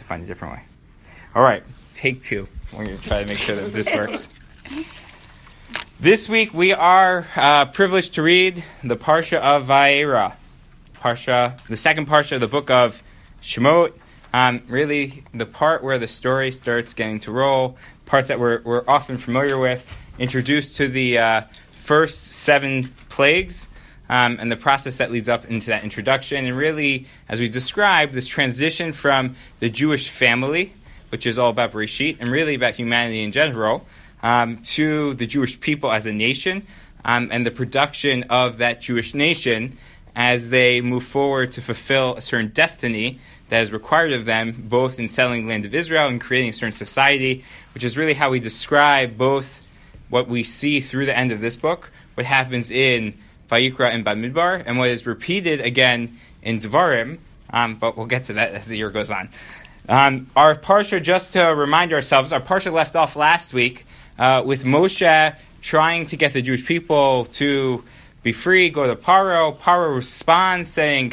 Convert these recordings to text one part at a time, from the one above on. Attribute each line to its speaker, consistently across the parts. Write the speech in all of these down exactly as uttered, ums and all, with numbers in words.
Speaker 1: find a different way. All right, take two. We're going to try to make sure that this works. This week we are uh, privileged to read the Parsha of Vayera, Parsha, the second Parsha of the book of Shemot. Um, really, the part where the story starts getting to roll, parts that we're, we're often familiar with, introduced to the uh, first seven plagues, um, and the process that leads up into that introduction. And really, as we described, this transition from the Jewish family, which is all about Bereshit, and really about humanity in general, um, to the Jewish people as a nation, um, and the production of that Jewish nation as they move forward to fulfill a certain destiny that is required of them, both in settling the land of Israel and creating a certain society, which is really how we describe both what we see through the end of this book, what happens in Vayikra and Bamidbar, and what is repeated again in Devarim, um, but we'll get to that as the year goes on. Um, our Parsha, just to remind ourselves, our Parsha left off last week uh, with Moshe trying to get the Jewish people to be free, go to Paro. Paro responds saying,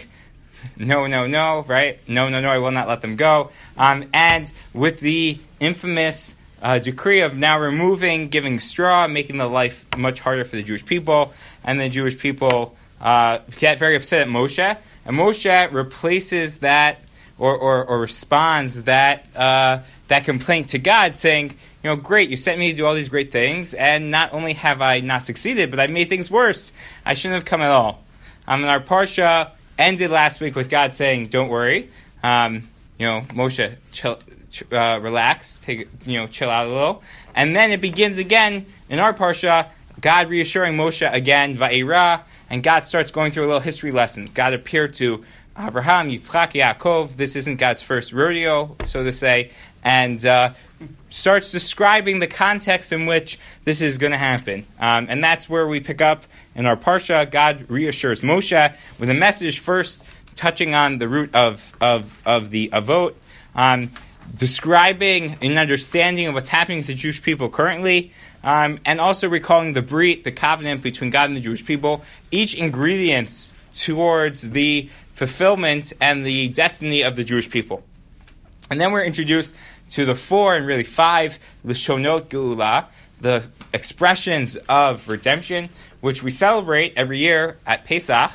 Speaker 1: no, no, no, right? No, no, no, I will not let them go. Um, and with the infamous uh, decree of now removing, giving straw, making the life much harder for the Jewish people, and the Jewish people uh, get very upset at Moshe. And Moshe replaces that or, or, or responds that uh, that complaint to God, saying, you know, great, you sent me to do all these great things, and not only have I not succeeded, but I made things worse. I shouldn't have come at all. Um, and our Parsha ended last week with God saying, don't worry, um, you know, Moshe, chill, uh, relax, take, you know, chill out a little. And then it begins again in our Parsha, God reassuring Moshe again, Va'era, and God starts going through a little history lesson. God appeared to Abraham, Yitzchak, Yaakov. This isn't God's first rodeo, so to say, and uh, starts describing the context in which this is going to happen. Um, and that's where we pick up in our Parsha. God reassures Moshe with a message first touching on the root of, of, of the Avot, um, describing an understanding of what's happening to the Jewish people currently, um, and also recalling the Brit, the covenant between God and the Jewish people, each ingredient towards the fulfillment and the destiny of the Jewish people. And then we're introduced to the four and really five Lashonot Geula, the expressions of redemption, which we celebrate every year at Pesach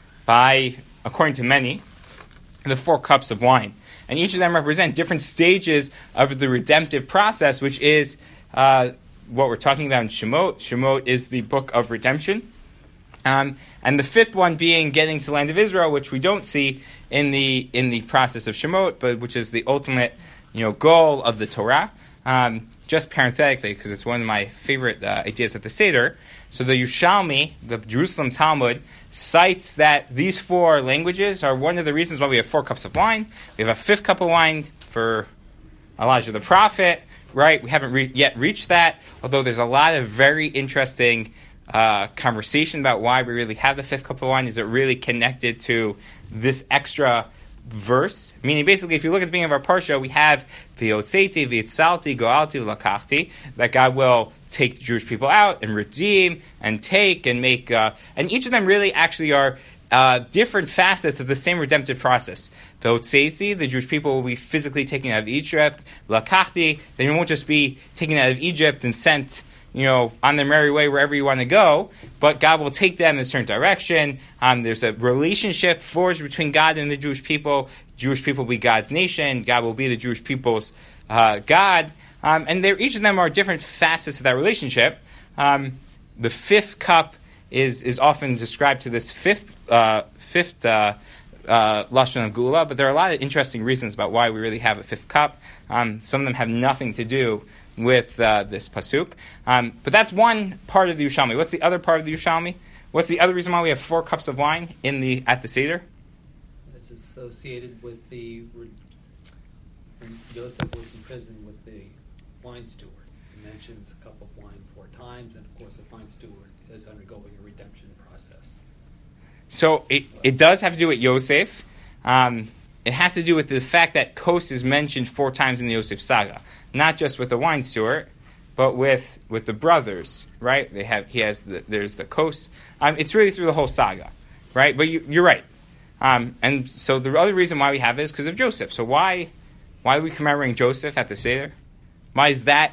Speaker 1: by, according to many, the four cups of wine. And each of them represent different stages of the redemptive process, which is uh, what we're talking about in Shemot. Shemot is the book of redemption. Um, and the fifth one being getting to the land of Israel, which we don't see in the in the process of Shemot, but which is the ultimate, you know, goal of the Torah. Um, just parenthetically, because it's one of my favorite uh, ideas at the Seder. So the Yerushalmi, the Jerusalem Talmud, cites that these four languages are one of the reasons why we have four cups of wine. We have a fifth cup of wine for Elijah the prophet, right? We haven't re- yet reached that, although there's a lot of very interesting uh, conversation about why we really have the fifth cup of wine. Is it really connected to this extra verse? Meaning, basically, if you look at the beginning of our Parsha, we have V'yotzeti, V'yitzalti, Go'alti, V'lakachti, that God will take the Jewish people out and redeem and take and make, uh, and each of them really actually are uh, different facets of the same redemptive process. V'yotzeti, the Jewish people will be physically taken out of Egypt. V'lakachti, they won't just be taken out of Egypt and sent, you know, on their merry way wherever you want to go, but God will take them in a certain direction. Um, there's a relationship forged between God and the Jewish people. Jewish people will be God's nation. God will be the Jewish people's uh, God. Um, and each of them are different facets of that relationship. Um, the fifth cup is is often described to this fifth uh, fifth uh, uh, Lashon of Geula, but there are a lot of interesting reasons about why we really have a fifth cup. Um, some of them have nothing to do with uh, this pasuk. Um, but that's one part of the Yerushalmi. What's the other part of the Yerushalmi? What's the other reason why we have four cups of wine in the at the Seder?
Speaker 2: It's associated with the when Joseph was in prison with the wine steward. He mentions a cup of wine four times, and of course a wine steward is undergoing a redemption process.
Speaker 1: So it, it does have to do with Yosef. Um, it has to do with the fact that Kos is mentioned four times in the Yosef saga. Not just with the wine steward, but with with the brothers, right? They have he has the, there's the Kos. Um, it's really through the whole saga, right? But you, you're right. Um, and so the other reason why we have it is because of Joseph. So why Why are we commemorating Joseph at the Seder? Why is that?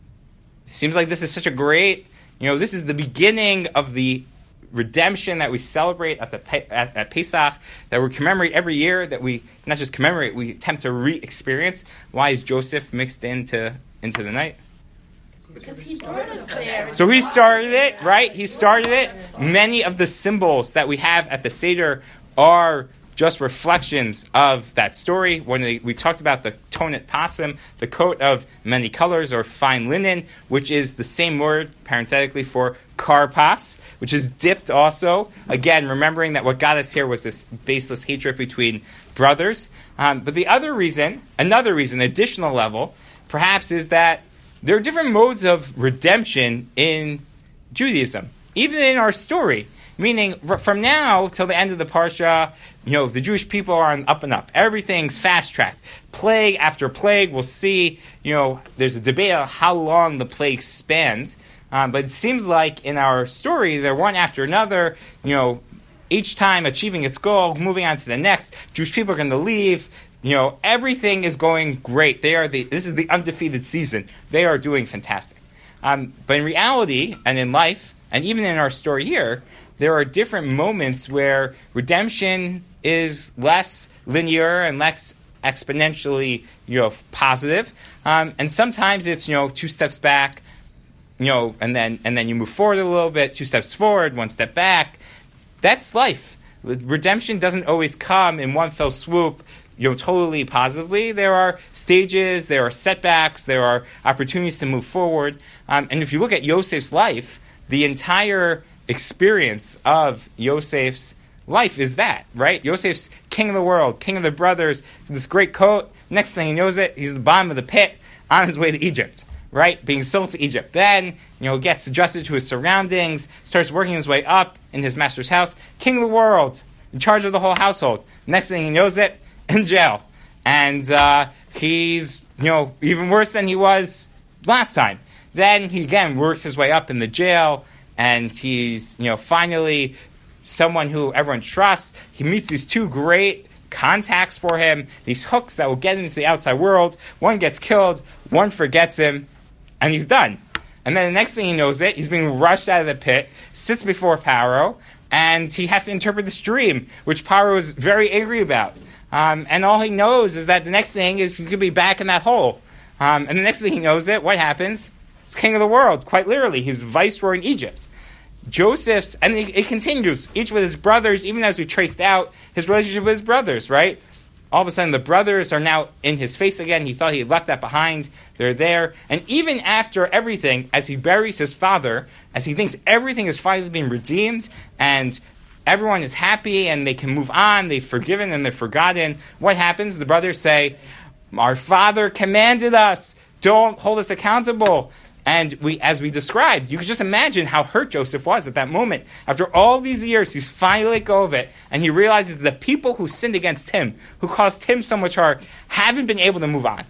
Speaker 1: Seems like this is such a great, you know, this is the beginning of the redemption that we celebrate at the at, at Pesach, that we commemorate every year, that we not just commemorate, we attempt to re-experience. Why is Joseph mixed into into the night?
Speaker 3: Because he brought us there.
Speaker 1: So he started it, right? He started it. Many of the symbols that we have at the Seder are just reflections of that story. When they, we talked about the tonet pasim, the coat of many colors, or fine linen, which is the same word, parenthetically, for karpas, which is dipped also. Again, remembering that what got us here was this baseless hatred between brothers. Um, but the other reason, another reason, additional level, perhaps, is that there are different modes of redemption in Judaism, even in our story. Meaning, from now till the end of the Parsha, you know, the Jewish people are on up and up. Everything's fast-tracked. Plague after plague, we'll see, you know, there's a debate on how long the plague spanned. Um, but it seems like in our story, they're one after another, you know, each time achieving its goal, moving on to the next. Jewish people are going to leave. You know, everything is going great. They are the, this is the undefeated season. They are doing fantastic. Um, but in reality, and in life, and even in our story here, there are different moments where redemption is less linear and less exponentially, you know, positive. Um, and sometimes it's, you know, two steps back, you know, and then and then you move forward a little bit, two steps forward, one step back. That's life. Redemption doesn't always come in one fell swoop, you know, totally positively. There are stages, there are setbacks, there are opportunities to move forward. Um, and if you look at Yosef's life, the entire experience of Yosef's life is that, right? Yosef's king of the world, king of the brothers, this great coat. Next thing he knows it, he's at the bottom of the pit on his way to Egypt, right? Being sold to Egypt. Then, you know, gets adjusted to his surroundings, starts working his way up in his master's house. King of the world, in charge of the whole household. Next thing he knows it, in jail. And uh, he's, you know, even worse than he was last time. Then he, again, works his way up in the jail, and he's, you know, finally someone who everyone trusts. He meets these two great contacts for him, these hooks that will get him into the outside world. One gets killed, one forgets him, and he's done. And then the next thing he knows it, he's being rushed out of the pit, sits before Paro, and he has to interpret this dream, which Paro is very angry about. Um, and all he knows is that the next thing is he's going to be back in that hole. Um, and the next thing he knows it, what happens? He's king of the world, quite literally. He's viceroy in Egypt. Joseph's, and it, it continues, each with his brothers, even as we traced out his relationship with his brothers, right? All of a sudden, the brothers are now in his face again. He thought he had left that behind. They're there. And even after everything, as he buries his father, as he thinks everything is finally being redeemed, and everyone is happy, and they can move on, they've forgiven and they've forgotten, what happens? The brothers say, our father commanded us, don't hold us accountable. And we, as we described, you could just imagine how hurt Joseph was at that moment. After all these years, he's finally let go of it, and he realizes the people who sinned against him, who caused him so much hurt, haven't been able to move on.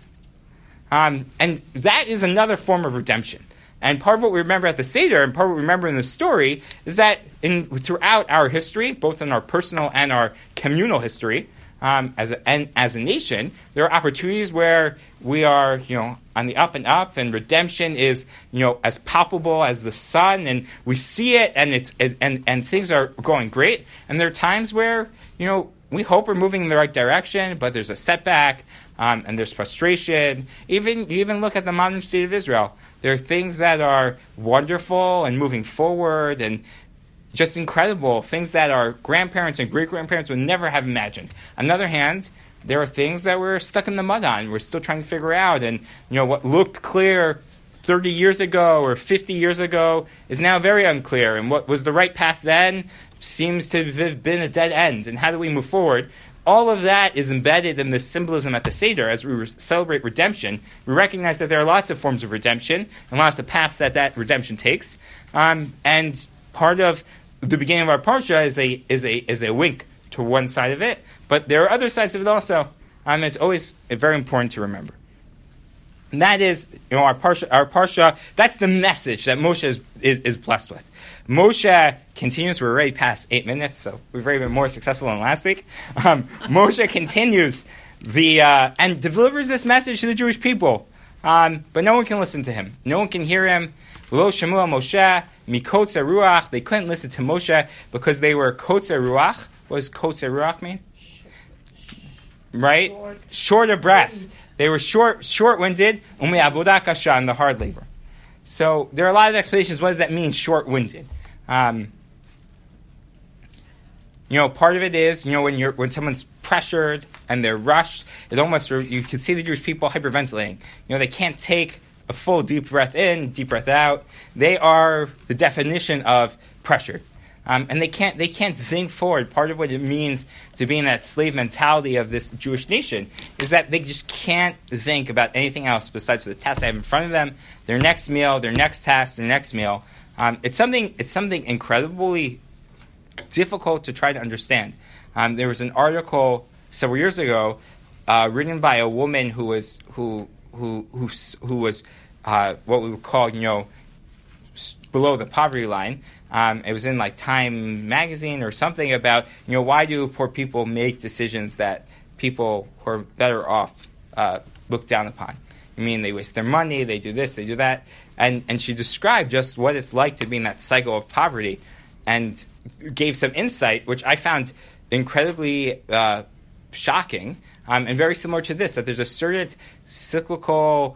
Speaker 1: Um, and that is another form of redemption. And part of what we remember at the Seder, and part of what we remember in the story, is that in throughout our history, both in our personal and our communal history, um, as a, and as a nation, there are opportunities where we are, you know, on the up and up, and redemption is, you know, as palpable as the sun, and we see it, and it's and and things are going great. And there are times where, you know, we hope we're moving in the right direction, but there's a setback, um, and there's frustration. Even you even look at the modern state of Israel. There are things that are wonderful and moving forward and just incredible, things that our grandparents and great-grandparents would never have imagined. On the other hand, there are things that we're stuck in the mud on. We're still trying to figure out. And, you know, what looked clear thirty years ago or fifty years ago is now very unclear. And what was the right path then seems to have been a dead end. And how do we move forward? All of that is embedded in the symbolism at the Seder. As we re- celebrate redemption, we recognize that there are lots of forms of redemption and lots of paths that that redemption takes. Um, and part of the beginning of our parsha is a is a is a wink to one side of it, but there are other sides of it also. Um, it's always very important to remember. And that is, you know, our parsha. Our parsha. That's the message that Moshe is, is, is blessed with. Moshe continues. We're already past eight minutes, so we've already been more successful than last week. Um, Moshe continues the uh, and delivers this message to the Jewish people. Um, but no one can listen to him. No one can hear him. Lo Shemua Moshe mikotze ruach. They couldn't listen to Moshe because they were kotze ruach. What does kotze ruach mean? Right? Short, short of breath. They were short, short-winded. Umi avodah kasha, and the hard labor. So there are a lot of explanations. What does that mean, short-winded? Um, you know, part of it is, you know, when you're when someone's pressured and they're rushed, it almost you can see the Jewish people hyperventilating. You know, they can't take a full deep breath in, deep breath out. They are the definition of pressured. Um, and they can't they can't think forward. Part of what it means to be in that slave mentality of this Jewish nation is that they just can't think about anything else besides the task they have in front of them, their next meal, their next task, their next meal. Um, it's something it's something incredibly difficult to try to understand. Um, there was an article several years ago uh, written by a woman who was who who who who was uh, what we would call you know below the poverty line. Um, it was in like Time magazine or something about, you know, why do poor people make decisions that people who are better off uh, look down upon? I mean, they waste their money, they do this, they do that. And and she described just what it's like to be in that cycle of poverty and gave some insight, which I found incredibly uh, shocking um, and very similar to this, that there's a certain cyclical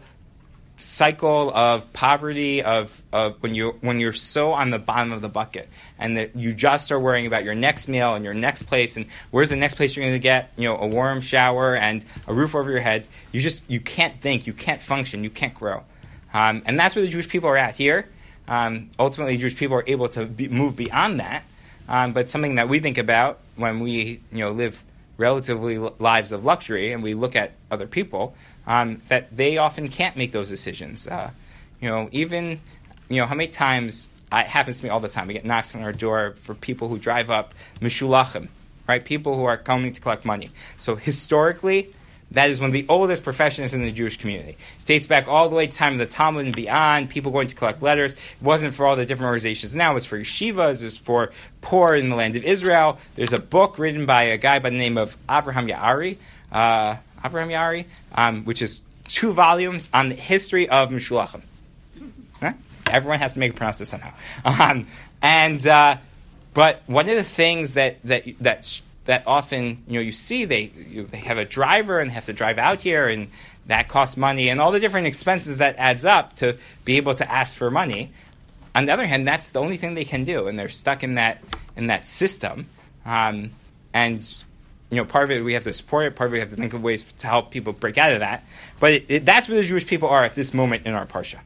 Speaker 1: cycle of poverty of, of when you when you're so on the bottom of the bucket and that you just are worrying about your next meal and your next place and where's the next place you're going to get you know a warm shower and a roof over your head. You just you can't think, you can't function, you can't grow, um, and that's where the Jewish people are at here. Um, ultimately, Jewish people are able to be, move beyond that, um, but something that we think about when we you know live relatively lives of luxury and we look at other people. Um, that they often can't make those decisions. Uh, you know, even, you know, how many times, uh, it happens to me all the time, we get knocks on our door for people who drive up Mishulachim, right? People who are coming to collect money. So historically, that is one of the oldest professions in the Jewish community. It dates back all the way to the time of the Talmud and beyond, people going to collect letters. It wasn't for all the different organizations now. It was for yeshivas. It was for poor in the land of Israel. There's a book written by a guy by the name of Avraham Ya'ari, uh, Avraham Ya'ari, um, which is two volumes on the history of Mishulachim. Huh? Everyone has to make it pronounce this somehow. Um, and uh, but one of the things that that that that often you know you see they you, they have a driver and they have to drive out here and that costs money and all the different expenses that adds up to be able to ask for money. On the other hand, that's the only thing they can do, and they're stuck in that in that system. Um, and You know, part of it we have to support it, part of it we have to think of ways to help people break out of that. But it, it, that's where the Jewish people are at this moment in our Parsha.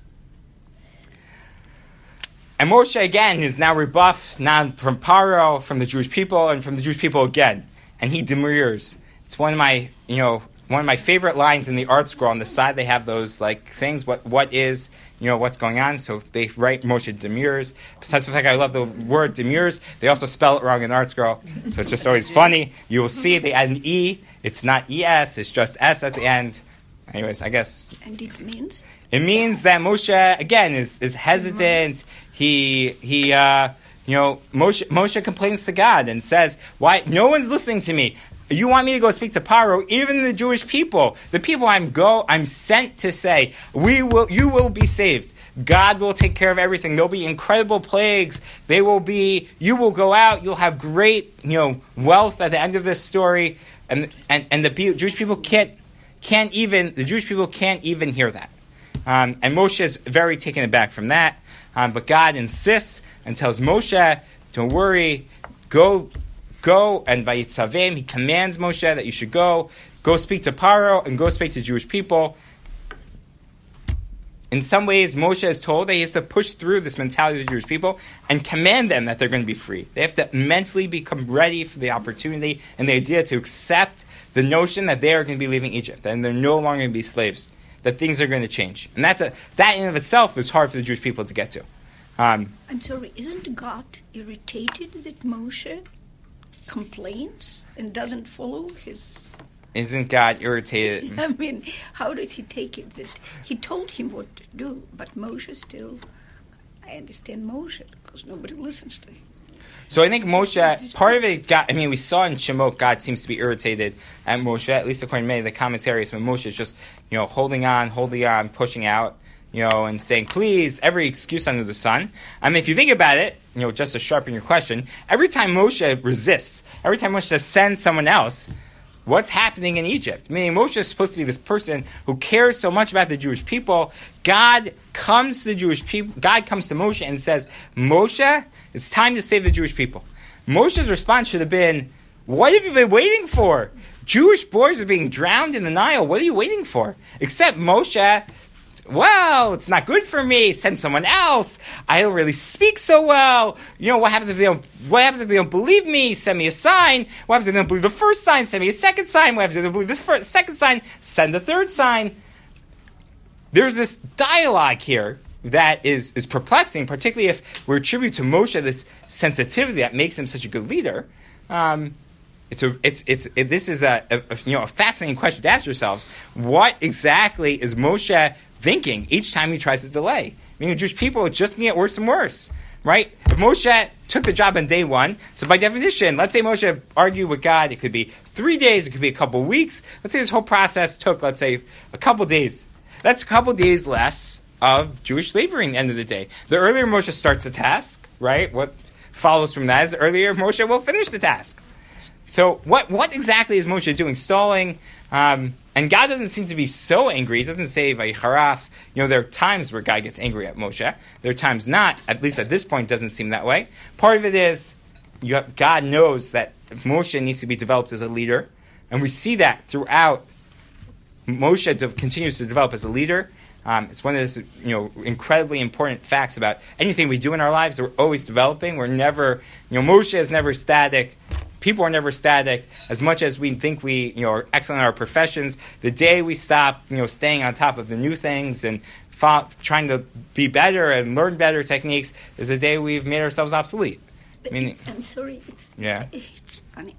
Speaker 1: And Moshe, again, is now rebuffed, now from Paro, from the Jewish people, and from the Jewish people again. And he demurs. It's one of my, you know, one of my favorite lines in the art scroll. On the side, they have those, like, things, what what is, you know, what's going on. So they write Moshe demurs. Besides the fact I love the word demurs, they also spell it wrong in art scroll. So it's just always funny. You will see they add an E. It's not E S. It's just S at the end. Anyways, I guess.
Speaker 3: And it means?
Speaker 1: It means that Moshe, again, is, is hesitant. He, he, uh, you know, Moshe, Moshe complains to God and says, why, no one's listening to me. You want me to go speak to Paro, even the Jewish people, the people I'm go, I'm sent to say, we will, you will be saved. God will take care of everything. There'll be incredible plagues. They will be, you will go out. You'll have great, you know, wealth at the end of this story. And and, and the Jewish people can't can't even the Jewish people can't even hear that. Um, and Moshe is very taken aback from that. Um, but God insists and tells Moshe, "Don't worry, go." Go, and Vayitzavim, he commands Moshe that you should go, go speak to Paro, and go speak to Jewish people. In some ways, Moshe is told that he has to push through this mentality of the Jewish people and command them that they're going to be free. They have to mentally become ready for the opportunity and the idea to accept the notion that they are going to be leaving Egypt, and they're no longer going to be slaves, that things are going to change. And that's a, that in and of itself is hard for the Jewish people to get to. Um,
Speaker 3: I'm sorry, isn't God irritated that Moshe complains and doesn't follow his...
Speaker 1: Isn't God irritated?
Speaker 3: I mean, how does he take it that he told him what to do, but Moshe still... I understand Moshe, because nobody listens to him.
Speaker 1: So I think Moshe, part of it got, I mean, we saw in Shemot, God seems to be irritated at Moshe, at least according to many of the commentaries, when Moshe is just, you know, holding on, holding on, pushing out, you know, and saying, please, every excuse under the sun. I mean, if you think about it, you know, just to sharpen your question, every time Moshe resists, every time Moshe says, send someone else, what's happening in Egypt? Meaning Moshe is supposed to be this person who cares so much about the Jewish people. God comes to the Jewish people. God comes to Moshe and says, Moshe, it's time to save the Jewish people. Moshe's response should have been, what have you been waiting for? Jewish boys are being drowned in the Nile. What are you waiting for? Except Moshe, well, it's not good for me. Send someone else. I don't really speak so well. You know, what happens if they don't, what happens if they don't believe me? Send me a sign. What happens if they don't believe the first sign? Send me a second sign. What happens if they don't believe the first, second sign? Send a third sign. There's this dialogue here that is, is perplexing, particularly if we attribute to Moshe this sensitivity that makes him such a good leader. Um, It's a, it's, it's, it, this is a, a, you know, a fascinating question to ask yourselves. What exactly is Moshe thinking each time he tries to delay? I mean, the Jewish people are just going to get worse and worse, right? If Moshe took the job on day one, so by definition, let's say Moshe argued with God, it could be three days, it could be a couple weeks. Let's say this whole process took, let's say, a couple days. That's a couple days less of Jewish slavery at the end of the day. The earlier Moshe starts the task, right? What follows from that is the earlier Moshe will finish the task. So what what exactly is Moshe doing? Stalling? Um, and God doesn't seem to be so angry. He doesn't say, Vayicharaf. You know, there are times where God gets angry at Moshe. There are times not. At least at this point, it doesn't seem that way. Part of it is you have, God knows that Moshe needs to be developed as a leader. And we see that throughout. Moshe de- continues to develop as a leader. Um, it's one of the you know incredibly important facts about anything we do in our lives. We're always developing. We're never, you know, Moshe is never static. People are never static. As much as we think we, you know, are excellent in our professions, the day we stop, you know, staying on top of the new things and fo- trying to be better and learn better techniques is the day we've made ourselves obsolete.
Speaker 3: But
Speaker 1: Meaning,
Speaker 3: it's, I'm sorry, it's
Speaker 1: yeah.
Speaker 3: it's funny.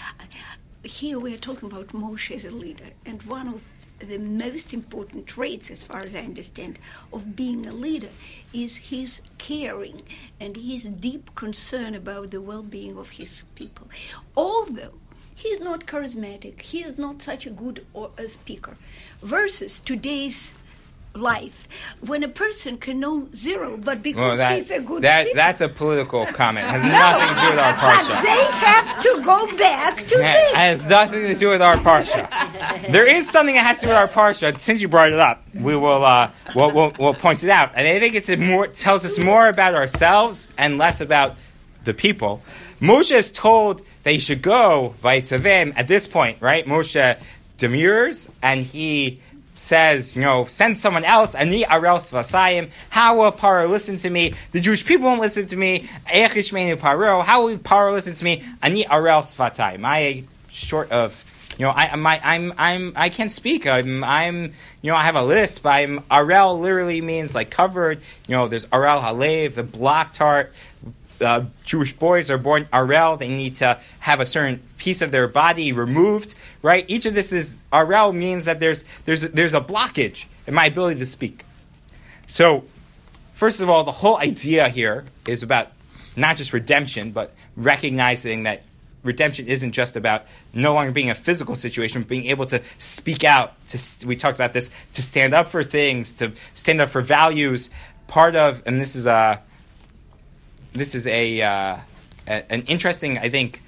Speaker 3: Here we are talking about Moshe as a leader, and one of the most important traits, as far as I understand, of being a leader is his caring and his deep concern about the well-being of his people. Although he's not charismatic, he is not such a good or a speaker, versus today's life, when a person can know zero, but because
Speaker 1: well, that,
Speaker 3: he's a good
Speaker 1: that,
Speaker 3: speaker.
Speaker 1: That's a political comment. It has
Speaker 3: No,
Speaker 1: nothing to do with our parsha.
Speaker 3: But they have to go back to
Speaker 1: It
Speaker 3: this.
Speaker 1: has nothing to do with our parsha. There is something that has to do with our parsha. Since you brought it up, we will uh, we'll, we'll, we'll point it out. And I think it's a more it tells us more about ourselves and less about the people. Moshe is told that he should go Vayitzavim at this point, right? Moshe demurs and he says, you know, send someone else. Ani arel svasayim. How will Paro listen to me? The Jewish people won't listen to me. Eich yishmeinu Paro. How will Paro listen to me? Ani arel svatayim. I short of, you know, I, my, I'm, I'm, I can't speak. I'm, I'm, you know, I have a lisp. I'm arel literally means like covered. You know, there's arel halev, the blocked heart. Uh, Jewish boys are born arel. They need to have a certain piece of their body removed, right? Each of this is arel means that there's there's there's a blockage in my ability to speak. So, first of all, the whole idea here is about not just redemption, but recognizing that redemption isn't just about no longer being a physical situation, but being able to speak out. To we talked about this, to stand up for things, to stand up for values. Part of, and this is a This is a, uh, a an interesting, I think,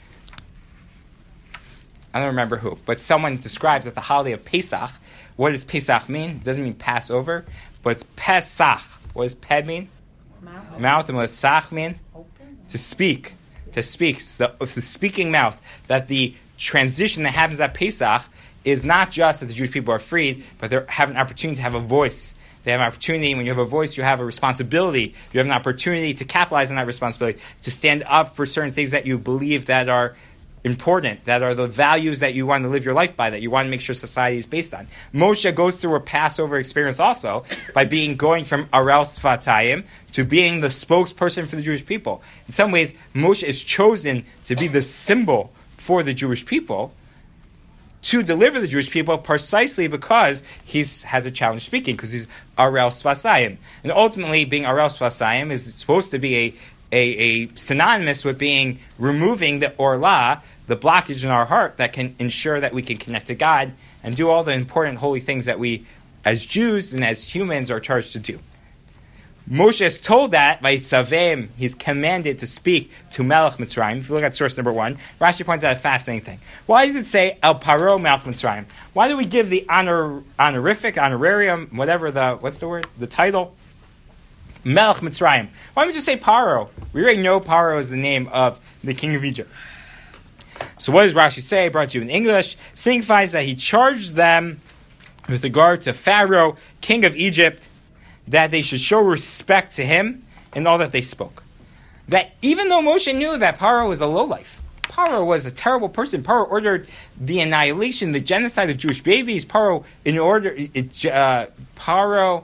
Speaker 1: I don't remember who, but someone describes that the holiday of Pesach, what does Pesach mean? It doesn't mean Passover, but it's Pesach. What does Ped mean? Mouth. Mouth. And what does Sach mean? Open. To speak. To speak. It's the, it's the speaking mouth. That the transition that happens at Pesach is not just that the Jewish people are freed, but they have an opportunity to have a voice. They have an opportunity. When you have a voice, you have a responsibility. You have an opportunity to capitalize on that responsibility, to stand up for certain things that you believe that are important, that are the values that you want to live your life by, that you want to make sure society is based on. Moshe goes through a Passover experience also by being going from Arel Sfatayim to being the spokesperson for the Jewish people. In some ways, Moshe is chosen to be the symbol for the Jewish people, to deliver the Jewish people precisely because he has a challenge speaking, because he's Arel Sfasayim. And ultimately, being Arel Sfasayim is supposed to be a a, a synonymous with being removing the orla, the blockage in our heart that can ensure that we can connect to God and do all the important holy things that we, as Jews and as humans, are charged to do. Moshe is told that by Tzavim, he's commanded to speak to Melech Mitzrayim. If you look at source number one, Rashi points out a fascinating thing. Why does it say El Paro Melech Mitzrayim? Why do we give the honor, honorific, honorarium, whatever the, what's the word, the title? Melech Mitzrayim. Why don't we just say Paro? We already know Paro is the name of the king of Egypt. So what does Rashi say? Brought to you in English. Signifies that he charged them with regard to Pharaoh, king of Egypt, that they should show respect to him in all that they spoke. That even though Moshe knew that Paro was a lowlife, Paro was a terrible person. Paro ordered the annihilation, the genocide of Jewish babies. Paro, in order, it, uh, Paro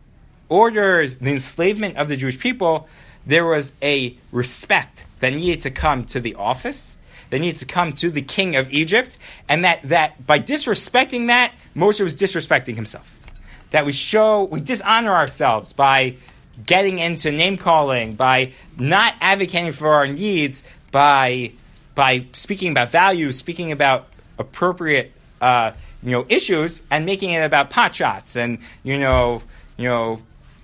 Speaker 1: ordered the enslavement of the Jewish people. There was a respect that needed to come to the office, that needed to come to the king of Egypt, and that, that by disrespecting that, Moshe was disrespecting himself. That we show, we dishonor ourselves by getting into name-calling, by not advocating for our needs, by by speaking about values, speaking about appropriate uh, you know, issues, and making it about pot shots, and, you know, you know,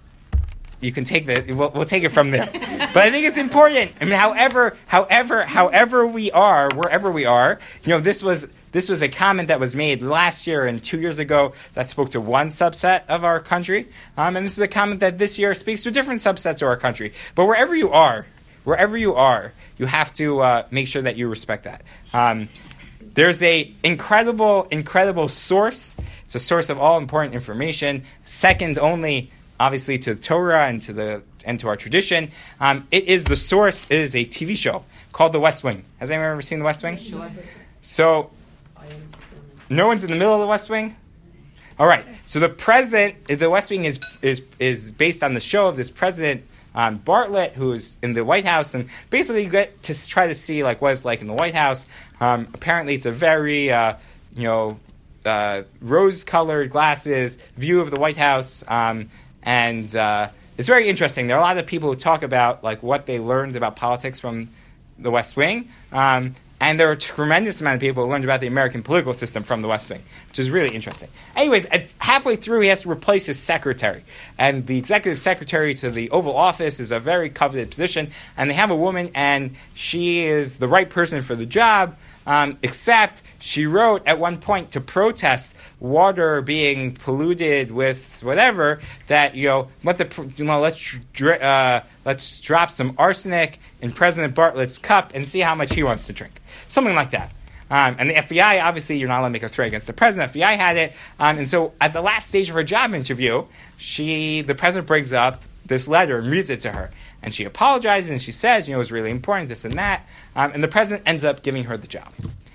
Speaker 1: you can take the, we'll, we'll take it from there. But I think it's important. I mean, however, however, however we are, wherever we are, you know, this was, This was a comment that was made last year and two years ago that spoke to one subset of our country. Um, and this is a comment that this year speaks to different subsets of our country. But wherever you are, wherever you are, you have to uh, make sure that you respect that. Um, there's a incredible, incredible source. It's a source of all important information, second only, obviously, to the Torah and to the and to our tradition. Um, it is the source. It is a T V show called The West Wing. Has anyone ever seen The West Wing?
Speaker 4: Sure.
Speaker 1: So, no one's in the middle of the West Wing? All right. So the president, the West Wing is is is based on the show of this president, um, Bartlett, who's in the White House. And basically you get to try to see like what it's like in the White House. Um, apparently it's a very, uh, you know, uh, rose-colored glasses view of the White House. Um, and uh, it's very interesting. There are a lot of people who talk about like what they learned about politics from the West Wing. Um, And there are a tremendous amount of people who learned about the American political system from the West Wing, which is really interesting. Anyways, at halfway through, he has to replace his secretary. And the executive secretary to the Oval Office is a very coveted position. And they have a woman, and she is the right person for the job, um, except she wrote at one point to protest water being polluted with whatever, that, you know, let the, you know, let's, uh, let's drop some arsenic in President Bartlett's cup and see how much he wants to drink. Something like that. Um, and the F B I, obviously, you're not allowed to make a threat against the president. F B I had it. Um, and so at the last stage of her job interview, she, the president brings up this letter and reads it to her. And she apologizes and she says, you know, it was really important, this and that. Um, and the president ends up giving her the job.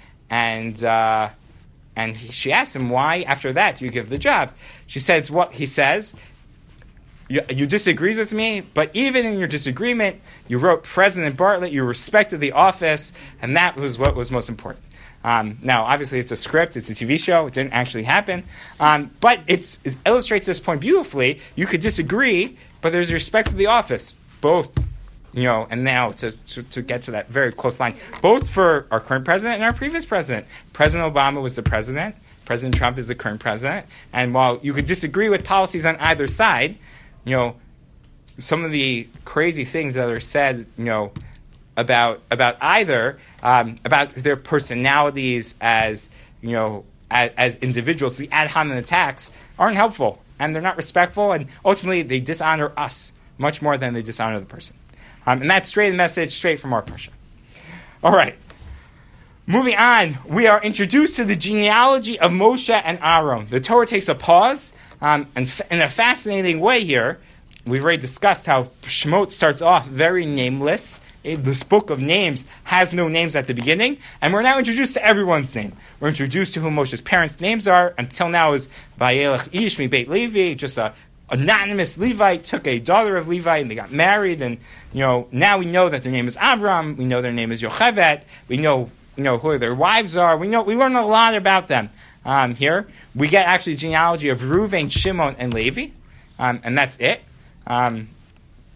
Speaker 1: And uh, and he, she asks him, why, after that, do you give the job? She says, what he says, You, you disagreed with me, but even in your disagreement, you wrote President Bartlett, you respected the office, and that was what was most important. Um, now, obviously, it's a script, it's a T V show, it didn't actually happen, um, but it's, it illustrates this point beautifully. You could disagree, but there's respect for the office, both, you know, and now to, to, to get to that very close line, both for our current president and our previous president. President Obama was the president, President Trump is the current president, and while you could disagree with policies on either side, you know, some of the crazy things that are said, you know, about about either, um, about their personalities as, you know, as, as individuals, the ad hominem attacks aren't helpful, and they're not respectful, and ultimately they dishonor us much more than they dishonor the person. Um, and that's straight the message, straight from our Parsha. All right. Moving on, we are introduced to the genealogy of Moshe and Aaron. The Torah takes a pause, um, and f- in a fascinating way here. We've already discussed how Shemot starts off very nameless. This book of names has no names at the beginning, and we're now introduced to everyone's name. We're introduced to who Moshe's parents' names are. Until now is Vayelech Ish Mi Beit Levi, just a anonymous Levite took a daughter of Levi and they got married, and you know now we know that their name is Avram. We know their name is Yochevet. We know. You know who their wives are. We know we learn a lot about them um, here. We get actually the genealogy of Reuven, Shimon, and Levi, um, and that's it. Um,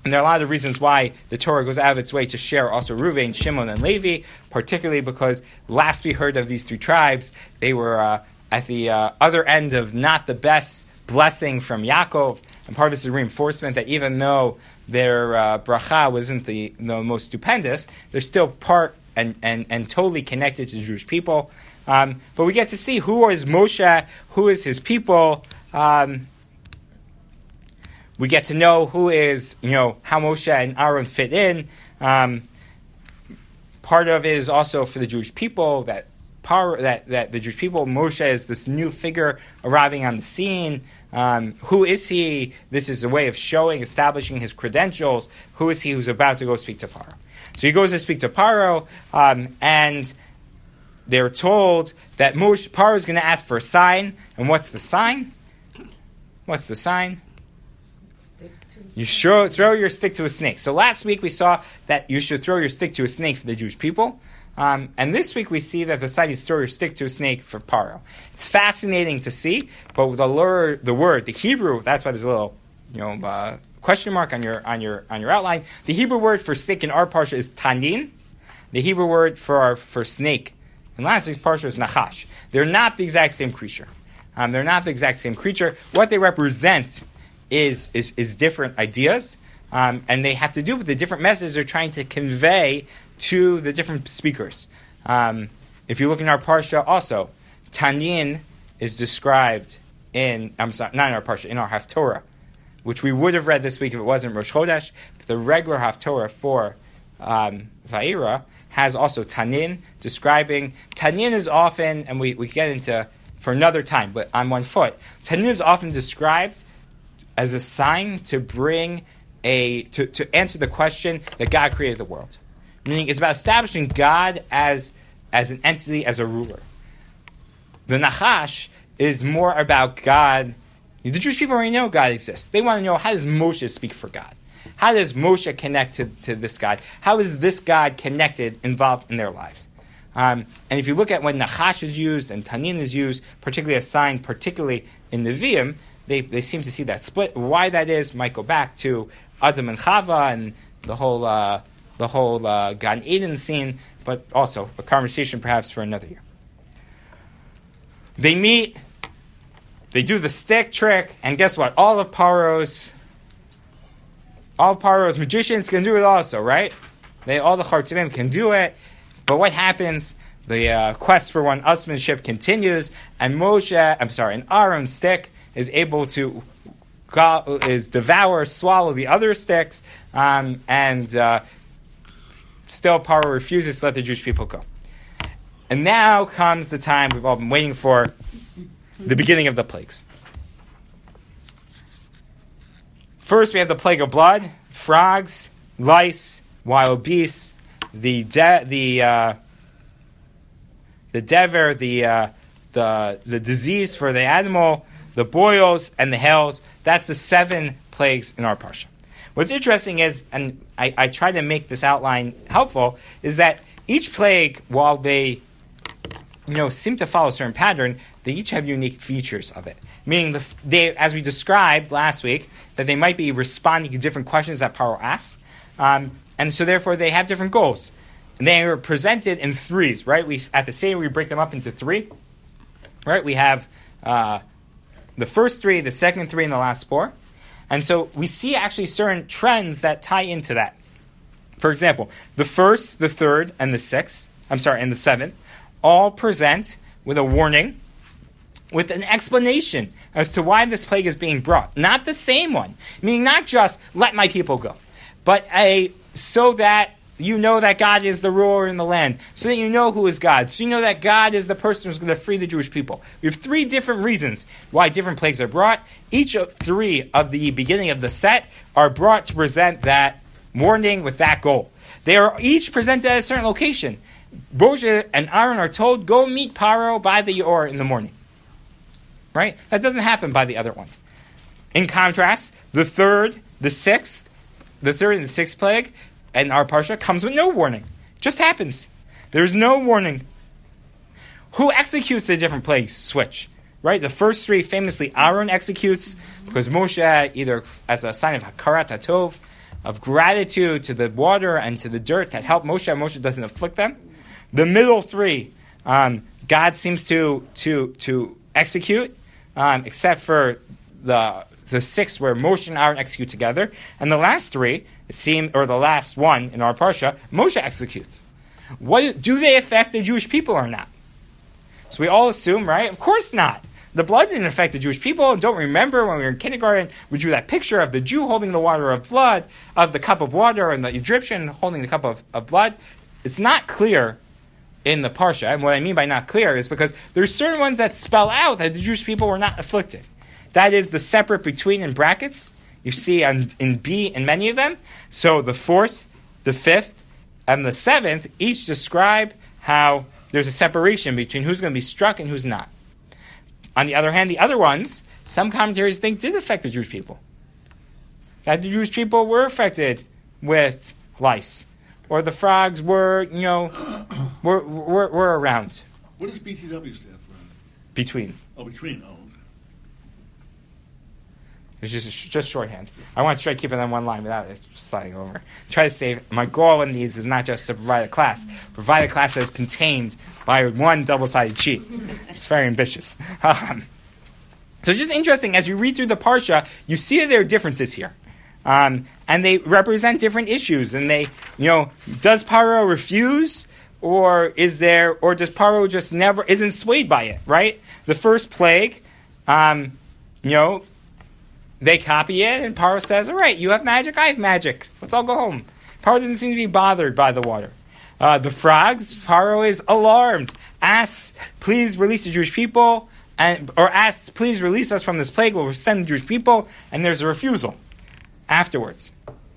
Speaker 1: And there are a lot of reasons why the Torah goes out of its way to share also Reuven, Shimon, and Levi, particularly because last we heard of these three tribes, they were uh, at the uh, other end of not the best blessing from Yaakov. And part of this is a reinforcement that even though their uh, bracha wasn't the, the most stupendous, they're still part and, and, and totally connected to the Jewish people. Um, but we get to see who is Moshe, who is his people. Um, we get to know who is, you know, how Moshe and Aaron fit in. Um, part of it is also for the Jewish people that power that, that the Jewish people, Moshe is this new figure arriving on the scene. Um, who is he? This is a way of showing, establishing his credentials. Who is he who's about to go speak to Paro? So he goes to speak to Paro, um, and they're told that Moshe, Paro is going to ask for a sign. And what's the sign? What's the sign? You should throw your stick to a snake. So last week we saw that you should throw your stick to a snake for the Jewish people. Um, and this week we see that the side you throw your stick to a snake for Paro. It's fascinating to see, but with the, lure, the word, the Hebrew, that's why there's a little, you know, uh, question mark on your on your on your outline. The Hebrew word for stick in our parsha is tanin. The Hebrew word for our, for snake in last week's parsha is nachash. They're not the exact same creature. Um, they're not the exact same creature. What they represent is is, is different ideas, um, and they have to do with the different messages they're trying to convey to the different speakers. Um, if you look in our parsha, also tanin is described in I'm sorry, not in our parsha, in our Haftorah, which we would have read this week if it wasn't Rosh Chodesh. The regular Haftorah for um, Vayera has also tanin describing. Tanin is often, and we, we get into for another time, but on one foot, tanin is often described as a sign to bring a to, to answer the question that God created the world. Meaning it's about establishing God as as an entity, as a ruler. The Nachash is more about God. The Jewish people already know God exists. They want to know, how does Moshe speak for God? How does Moshe connect to, to this God? How is this God connected, involved in their lives? Um, and if you look at when Nachash is used and Tanin is used, particularly a sign, particularly in Nevi'im, they, they seem to see that split. Why that is might go back to Adam and Chava and the whole uh, the whole uh, Gan Eden scene, but also a conversation perhaps for another year. They meet, they do the stick trick, and guess what? All of Paro's, all of Paro's magicians can do it also, right? They all the Chartimim can do it, but what happens? The uh, quest for one usmanship continues, and Moshe, I'm sorry, and Aaron's stick is able to go, is devour, swallow the other sticks, um, and uh, still Paro refuses to let the Jewish people go. And now comes the time we've all been waiting for, the beginning of the plagues. First, we have the plague of blood, frogs, lice, wild beasts, the de- the uh, the dever, the uh, the the disease for the animal, the boils, and the hails. That's the seven plagues in our parsha. What's interesting is, and I, I try to make this outline helpful, is that each plague, while they you know, seem to follow a certain pattern, they each have unique features of it. Meaning, the, they, as we described last week, that they might be responding to different questions that Paro asks, um, and so therefore they have different goals. And they are presented in threes, right? We at the Seder we break them up into three, right? We have uh, the first three, the second three, and the last four. And so we see actually certain trends that tie into that. For example, the first, the third, and the sixth, I'm sorry, and the seventh, all present with a warning, with an explanation as to why this plague is being brought. Not the same one, meaning not just, let my people go, but a so that you know that God is the ruler in the land, so that you know who is God, so you know that God is the person who's going to free the Jewish people. We have three different reasons why different plagues are brought. Each of three of the beginning of the set are brought to present that warning with that goal. They are each presented at a certain location. Moshe and Aaron are told, go meet Paro by the Yor in the morning. Right? That doesn't happen by the other ones. In contrast, the third, the sixth, the third and the sixth plague, and our parsha comes with no warning. It just happens. There's no warning. Who executes the different plagues? Switch. Right? The first three, famously, Aaron executes, because Moshe, either as a sign of Hakarat HaTov, of gratitude to the water and to the dirt that helped Moshe, and Moshe doesn't afflict them. The middle three, um, God seems to to to execute, um, except for the the six where Moshe and Aaron execute together, and the last three, it seemed, or the last one in our parsha, Moshe executes. What do they affect the Jewish people or not? So we all assume, right? Of course not. The blood didn't affect the Jewish people. Don't remember when we were in kindergarten, we drew that picture of the Jew holding the water of blood, of the cup of water, and the Egyptian holding the cup of, of blood. It's not clear in the Parsha. And what I mean by not clear is because there's certain ones that spell out that the Jewish people were not afflicted. That is the separate between in brackets. You see on, in B in many of them. So the fourth, the fifth, and the seventh each describe how there's a separation between who's going to be struck and who's not. On the other hand, the other ones, some commentaries think did affect the Jewish people. That the Jewish people were affected with lice. Or the frogs were, you know, were, were, were around.
Speaker 4: What does B T W stand for?
Speaker 1: Between.
Speaker 4: Oh, between. Oh.
Speaker 1: It's just just shorthand. I want to try keeping them one line without it sliding over. Try to save. My goal in these is not just to provide a class. Provide a class that is contained by one double-sided sheet. It's very ambitious. Um, so it's just interesting. As you read through the Parsha, you see that there are differences here. Um, and they represent different issues. And they, you know, does Paro refuse? Or is there, or does Paro just never, isn't swayed by it, right? The first plague, um, you know, they copy it, and Paro says, all right, you have magic, I have magic. Let's all go home. Paro doesn't seem to be bothered by the water. Uh, the frogs, Paro is alarmed. Asks, please release the Jewish people, and or asks, please release us from this plague. We'll send the Jewish people, and there's a refusal afterwards.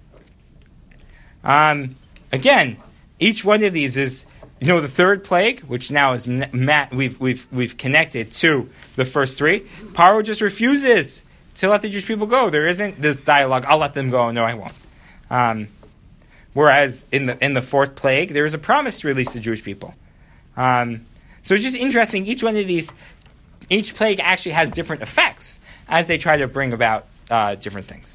Speaker 1: Um, again, each one of these is, you know, the third plague, which now is ma- we've we've we've connected to the first three. Paro just refuses to let the Jewish people go. There isn't this dialogue, I'll let them go, no I won't. Um, whereas in the in the fourth plague, there is a promise to release the Jewish people. Um, so it's just interesting, each one of these, each plague actually has different effects as they try to bring about uh, different things.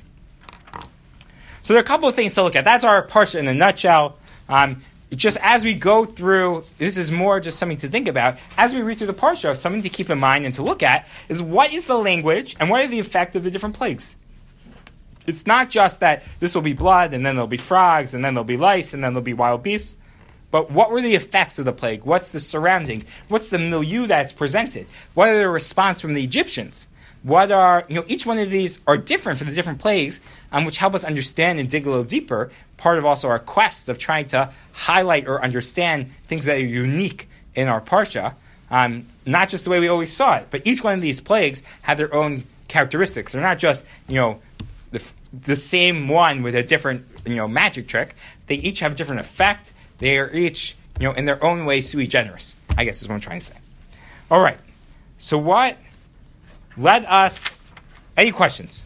Speaker 1: So there are a couple of things to look at. That's our parsha in a nutshell. Um, just as we go through, this is more just something to think about. As we read through the parsha, something to keep in mind and to look at is what is the language and what are the effect of the different plagues. It's not just that this will be blood and then there'll be frogs and then there'll be lice and then there'll be wild beasts. But what were the effects of the plague? What's the surrounding? What's the milieu that's presented? What are the response from the Egyptians? What are, you know, each one of these are different for the different plagues, um, which help us understand and dig a little deeper. Part of also our quest of trying to highlight or understand things that are unique in our parsha, um, not just the way we always saw it, but each one of these plagues have their own characteristics. They're not just, you know, the, the same one with a different, you know, magic trick. They each have a different effect. They are each, you know, in their own way sui generis, I guess is what I'm trying to say. All right. So what? Let us... Any questions?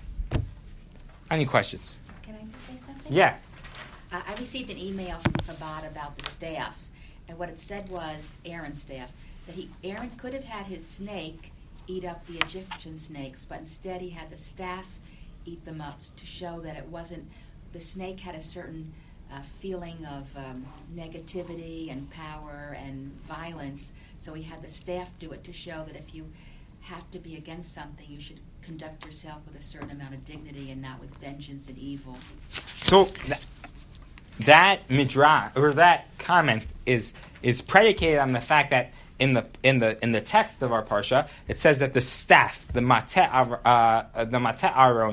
Speaker 1: Any questions?
Speaker 5: Can I just say something?
Speaker 1: Yeah.
Speaker 5: Uh, I received an email from Chabad about the staff, and what it said was, Aaron's staff, that he Aaron could have had his snake eat up the Egyptian snakes, but instead he had the staff eat them up to show that it wasn't... The snake had a certain uh, feeling of um, negativity and power and violence, so he had the staff do it to show that if you have to be against something, you should conduct yourself with a certain amount of dignity and not with vengeance and evil.
Speaker 1: So th- that midrash or that comment is is predicated on the fact that in the in the in the text of our parsha it says that the staff, the mateh uh, the mateh Aaron,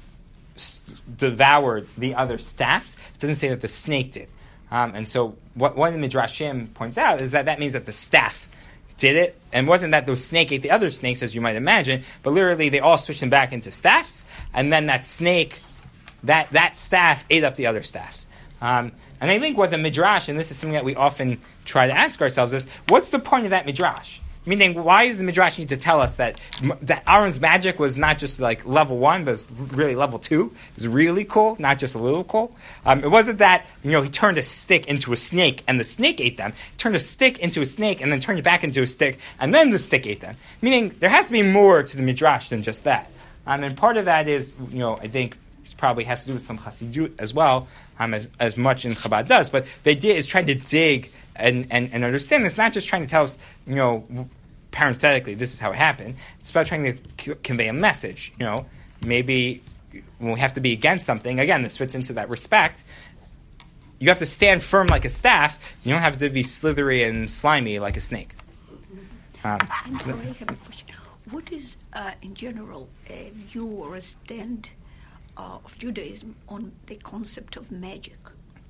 Speaker 1: s- devoured the other staffs. It doesn't say that the snake did. Um, and so what one of the midrashim points out is that that means that the staff did it, and wasn't that the snake ate the other snakes, as you might imagine, but literally they all switched them back into staffs, and then that snake, that that staff ate up the other staffs. Um, and I think what the midrash, and this is something that we often try to ask ourselves, is what's the point of that midrash? Meaning, why does the midrash need to tell us that that Aaron's magic was not just like level one, but it's really level two? It was really cool, not just a little cool. Um, it wasn't that, you know, he turned a stick into a snake and the snake ate them. He turned a stick into a snake and then turned it back into a stick and then the stick ate them. Meaning, there has to be more to the midrash than just that. Um, and part of that is, you know, I think This probably has to do with some Hasidut as well, um, as, as much in Chabad does. But they did is trying to dig and, and, and understand. It's not just trying to tell us, you know, parenthetically, this is how it happened. It's about trying to c- convey a message. You know, maybe when we have to be against something, again, this fits into that respect. You have to stand firm like a staff. You don't have to be slithery and slimy like a snake. Um,
Speaker 3: I'm sorry, I have a question. What is, uh, in general, a view or a stand uh, of Judaism on the concept of magic?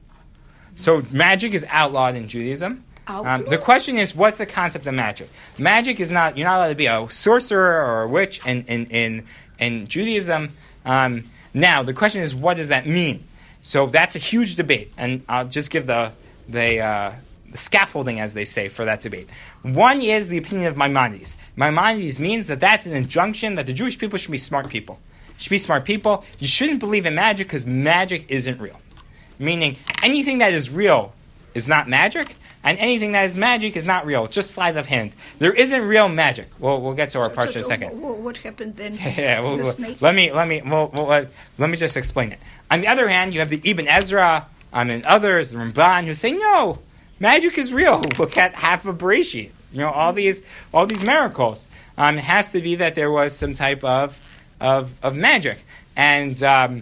Speaker 1: So magic is outlawed in Judaism. Um,
Speaker 3: Outlawed?
Speaker 1: the question is, what's the concept of magic? Magic is not, you're not allowed to be a sorcerer or a witch in, in, in, in Judaism. Um, now, the question is, what does that mean? So that's a huge debate, and I'll just give the, the, uh, the scaffolding, as they say, for that debate. One is the opinion of Maimonides. Maimonides means that that's an injunction that the Jewish people should be smart people. Should be smart people. You shouldn't believe in magic because magic isn't real. Meaning, anything that is real is not magic, and anything that is magic is not real. Just sleight of hand. There isn't real magic. We'll we'll get to our part in a second.
Speaker 3: So, what happened then?
Speaker 1: yeah,
Speaker 3: to
Speaker 1: well,
Speaker 3: the
Speaker 1: well,
Speaker 3: snake?
Speaker 1: let me let me well, well, uh, let me just explain it. On the other hand, you have the Ibn Ezra um, and others, the Ramban, who say no, magic is real. Look at half of Bereshit. You know, all these all these miracles. Um, it has to be that there was some type of of, of magic, and um,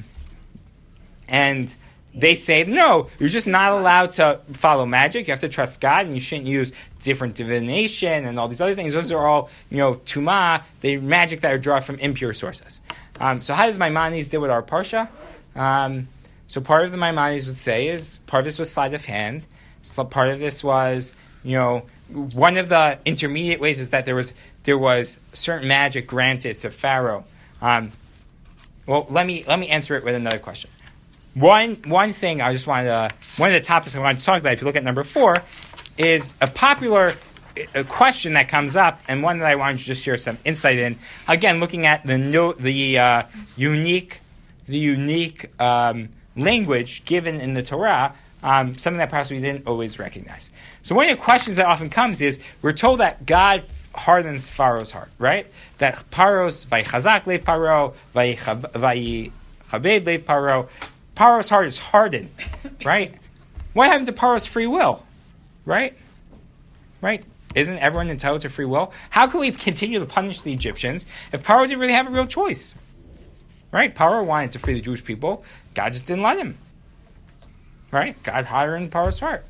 Speaker 1: and they say no. You're just not allowed to follow magic. You have to trust God, and you shouldn't use different divination and all these other things. Those are all, you know, tumah, the magic that are drawn from impure sources. Um, so how does Maimonides deal with our parsha? Um, so part of the Maimonides would say is part of this was sleight of hand. So part of this was, you know, one of the intermediate ways is that there was there was certain magic granted to Pharaoh. Um, well, let me let me answer it with another question. One one thing I just wanted to one of the topics I wanted to talk about, if you look at number four, is a popular a question that comes up, and one that I wanted to just share some insight in. Again, looking at the no, the uh, unique the unique um, language given in the Torah. Um, something that perhaps we didn't always recognize. So one of the questions that often comes is, we're told that God hardens Pharaoh's heart, right? That Paro's, Vaychazak le Paro, Vaychabed le Paro. Paro's heart is hardened, right? What happened to Paro's free will, right? Right? Isn't everyone entitled to free will? How can we continue to punish the Egyptians if Paro didn't really have a real choice? Right? Paro wanted to free the Jewish people. God just didn't let him. Right? God hardened Paro's heart.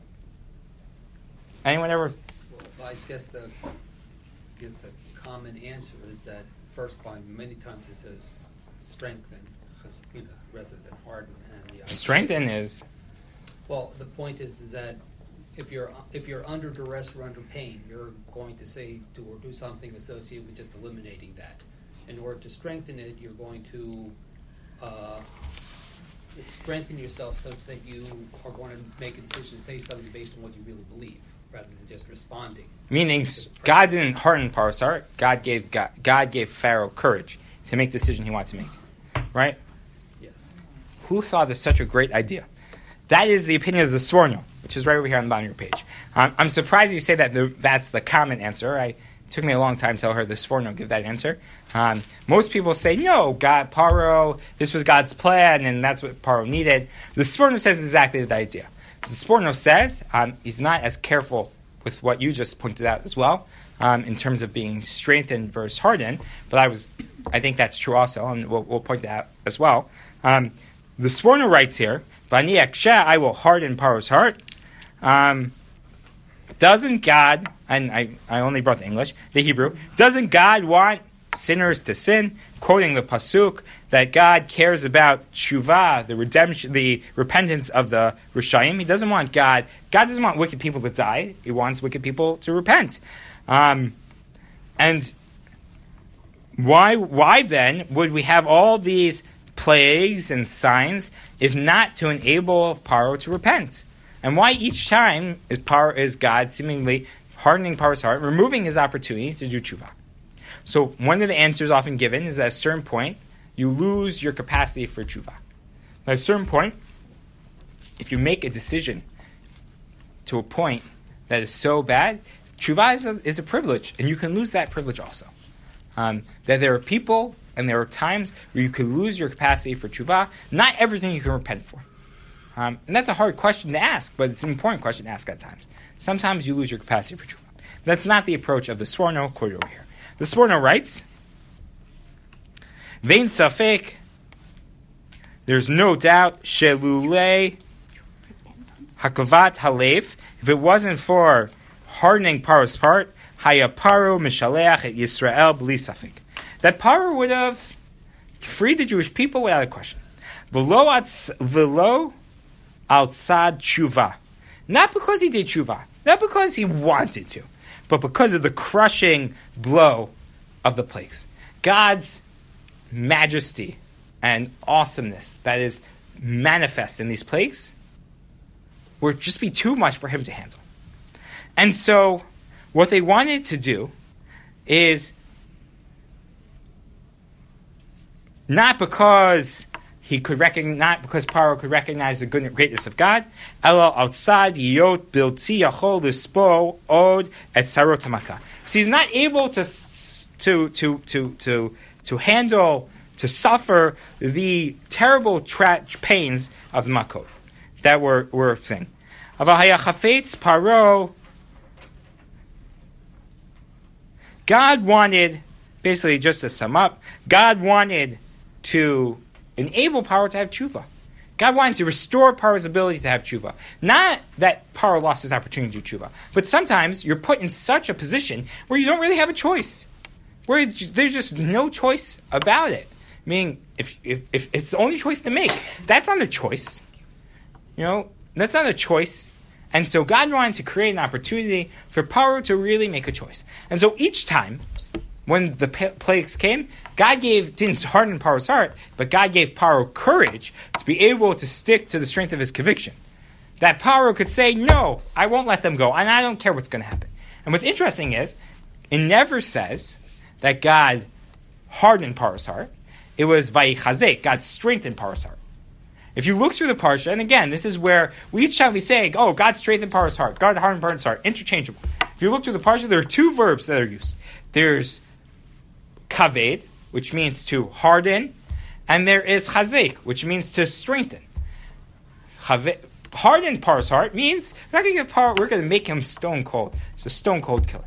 Speaker 1: Anyone ever?
Speaker 2: Well, I guess the I guess the common answer is that first by many times it says strengthen chesed rather than harden. And the
Speaker 1: Strengthen is.
Speaker 2: Well, the point is is that if you're if you're under duress or under pain, you're going to say do or do something associated with just eliminating that. In order to strengthen it, you're going to uh, strengthen yourself such that you are going to make a decision to say something based on what you really believe, rather than just responding.
Speaker 1: Meaning, God didn't harden Paro's heart. God gave God, God gave Pharaoh courage to make the decision he wanted to make. Right?
Speaker 2: Yes.
Speaker 1: Who thought of such a great idea? That is the opinion of the Sforno, which is right over here on the bottom of your page. Um, I'm surprised you say that the, that's the common answer. I, it took me a long time to tell her the Sforno give that answer. Um, most people say, no, God, Paro, this was God's plan, and that's what Paro needed. The Sforno says exactly the idea. So the Sforno says um, he's not as careful with what you just pointed out as well, um, in terms of being strengthened versus hardened, but I was, I think that's true also, and we'll, we'll point that out as well. Um, the Sforno writes here, Vani Aksha, I will harden Paro's heart. Um, doesn't God, and I, I only brought the English, the Hebrew, doesn't God want sinners to sin? Quoting the Pasuk, that God cares about tshuva, the redemption, the repentance of the Rishayim. He doesn't want God, God doesn't want wicked people to die. He wants wicked people to repent. Um, and why, why then would we have all these plagues and signs if not to enable Paro to repent? And why each time is Paro, is God seemingly hardening Paro's heart, removing his opportunity to do tshuva? So one of the answers often given is that at a certain point, you lose your capacity for tshuva. At a certain point, if you make a decision to a point that is so bad, tshuva is a, is a privilege, and you can lose that privilege also. Um, that there are people and there are times where you could lose your capacity for tshuva. Not everything you can repent for. Um, and that's a hard question to ask, but it's an important question to ask at times. Sometimes you lose your capacity for tshuva. That's not the approach of the Sforno quoted over here. The Sforno writes, Vein safek, there's no doubt, shelule hakavat halev, if it wasn't for hardening Paro's heart, haya Paro mishaleach et Yisrael b'li safek, that Paro would have freed the Jewish people without a question. V'lo v'lo outside tshuva, not because he did tshuva, not because he wanted to, but because of the crushing blow of the plagues. God's majesty and awesomeness that is manifest in these plagues would just be too much for him to handle. And so what they wanted to do is not because he could recognize, not because Paro could recognize the goodness, greatness of God, elo outside yot bilti yachol lispo od et sarot hamaka. So he's not able to to to to to to handle, to suffer the terrible tra- pains of the makot that were were a thing. Avahaya chafetz Paro. God wanted, basically, just to sum up, God wanted to enable Paro to have tshuva. God wanted to restore Paro's ability to have tshuva. Not that Paro lost his opportunity to do tshuva, but sometimes you're put in such a position where you don't really have a choice, where there's just no choice about it. Meaning, if, if, if it's the only choice to make, that's not a choice. You know, that's not a choice. And so God wanted to create an opportunity for Paro to really make a choice. And so each time, when the plagues came, God gave, didn't harden Paro's heart, but God gave Paro courage to be able to stick to the strength of his conviction. That Paro could say, no, I won't let them go, and I don't care what's going to happen. And what's interesting is, it never says that God hardened Paro's heart. It was vayichazek, God strengthened Paro's heart. If you look through the parsha, and again, this is where we each time we say, oh, God strengthened Paro's heart, God hardened Paro's heart, interchangeable. If you look through the parsha, there are two verbs that are used. There's kaved, which means to harden, and there is chazek, which means to strengthen. Chave, harden Paro's heart means we're not going to give Paro, we're going to make him stone cold. It's a stone cold killer.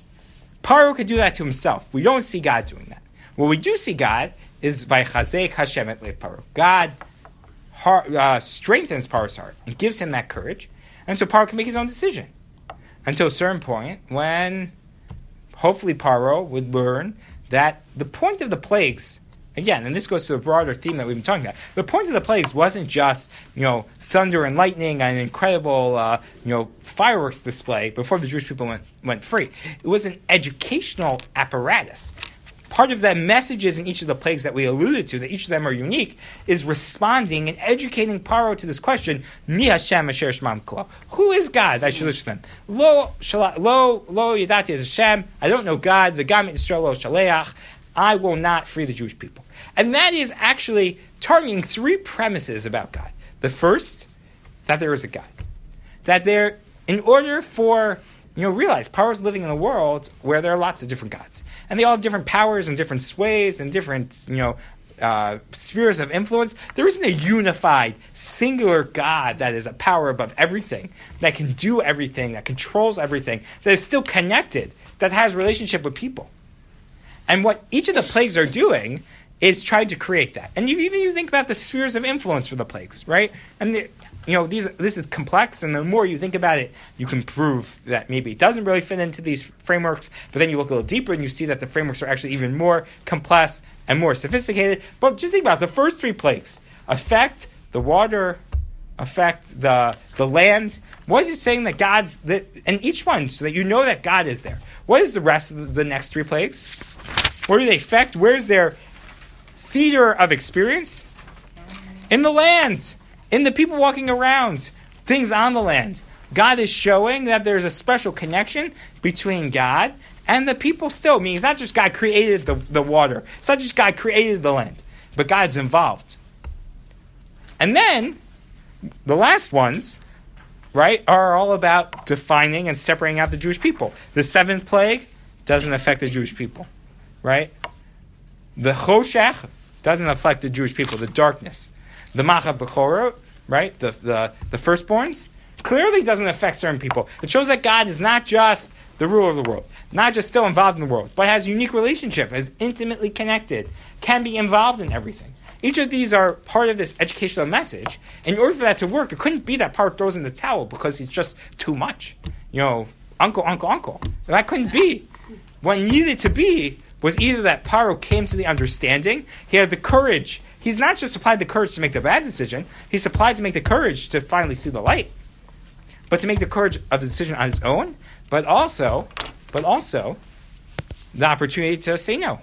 Speaker 1: Paro could do that to himself. We don't see God doing that. What we do see God is vaychazek Hashem et lev Paro. God heart, uh, strengthens Paro's heart and gives him that courage, and so Paro can make his own decision until a certain point when hopefully Paro would learn that the point of the plagues, again, and this goes to the broader theme that we've been talking about, the point of the plagues wasn't just, you know, thunder and lightning and an incredible, uh, you know, fireworks display before the Jewish people went, went free. It was an educational apparatus. Part of the messages in each of the plagues that we alluded to, that each of them are unique, is responding and educating Paro to this question, Mi Hashem asher shmam kol. Who is God? I should listen to them. Lo, shala, lo, lo yadati Hashem. I don't know God. The V'gam Yisrael lo shaleach. I will not free the Jewish people. And that is actually targeting three premises about God. The first, that there is a God. That there, in order for, you know, realize Paro is living in a world where there are lots of different gods. And they all have different powers and different sways and different, you know, uh, spheres of influence. There isn't a unified, singular God that is a power above everything, that can do everything, that controls everything, that is still connected, that has relationship with people. And what each of the plagues are doing is trying to create that. And you even you think about the spheres of influence for the plagues, right? And the, you know, these this is complex, and the more you think about it, you can prove that maybe it doesn't really fit into these frameworks, but then you look a little deeper and you see that the frameworks are actually even more complex and more sophisticated. But just think about it. The first three plagues affect the water, affect the the land. What is it saying that God's, that, and each one, so that you know that God is there. What is the rest of the, the next three plagues? Where do they affect? Where's their theater of experience? In the land. In the people walking around, things on the land. God is showing that there's a special connection between God and the people still. Meaning it's not just God created the, the water. It's not just God created the land. But God's involved. And then, the last ones, right, are all about defining and separating out the Jewish people. The seventh plague doesn't affect the Jewish people, right? The choshech doesn't affect the Jewish people, the darkness. The macha bechorot, right, the, the, the firstborns, clearly doesn't affect certain people. It shows that God is not just the ruler of the world, not just still involved in the world, but has a unique relationship, is intimately connected, can be involved in everything. Each of these are part of this educational message. In order for that to work, it couldn't be that Paro throws in the towel because it's just too much. You know, uncle, uncle, uncle. That couldn't be. What needed to be was either that Paro came to the understanding, he had the courage. He's not just supplied the courage to make the bad decision, he's supplied to make the courage to finally see the light. But to make the courage of the decision on his own, but also, but also, the opportunity to say no.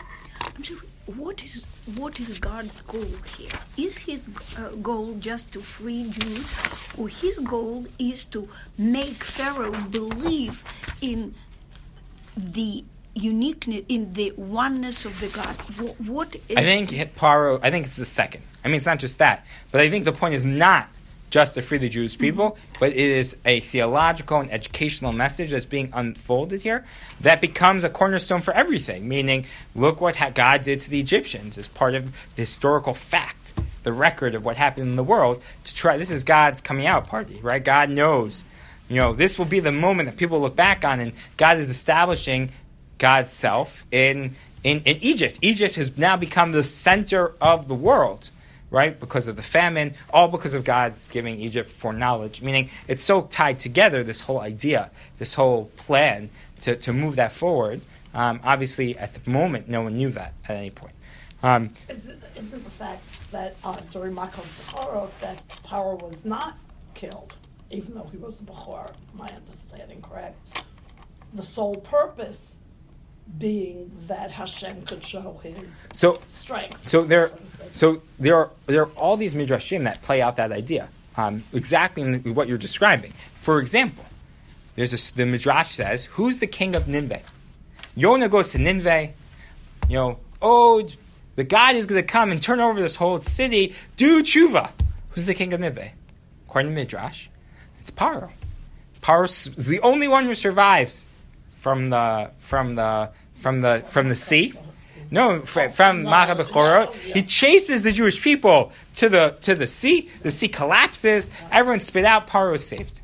Speaker 3: What is what is God's goal here? Is his uh, goal just to free Jews, or his goal is to make Pharaoh believe in the uniqueness, in the oneness of the God? What, what is
Speaker 1: I think Paro. I think it's the second. I mean, it's not just that, but I think the point is not just to free the Jewish people, mm-hmm. but it is a theological and educational message that's being unfolded here that becomes a cornerstone for everything, meaning, look what ha- God did to the Egyptians as part of the historical fact, the record of what happened in the world, to try, this is God's coming out party, right? God knows, you know, this will be the moment that people look back on, and God is establishing God's self in, in, in Egypt. Egypt has now become the center of the world, right, because of the famine, all because of God's giving Egypt foreknowledge, meaning it's so tied together, this whole idea, this whole plan to, to move that forward. Um, obviously, at the moment, no one knew that at any point. Um,
Speaker 6: Isn't is the fact that uh, during Makom Bechorot, that Paro was not killed, even though he was a Bechor, my understanding correct, the sole purpose being that Hashem could show his
Speaker 1: so,
Speaker 6: strength.
Speaker 1: So there, so there are there are all these midrashim that play out that idea, um, exactly in what you're describing. For example, there's a, the midrash says, "Who's the king of Nineveh?" Yonah goes to Nineveh. You know, oh, the God is going to come and turn over this whole city. Do tshuva. Who's the king of Nineveh? According to midrash, it's Paro. Paro is the only one who survives from the from the from the from the sea. No, from, from Macha Bechorot. He chases the Jewish people to the to the sea. The sea collapses. Everyone's spit out. Paro is saved.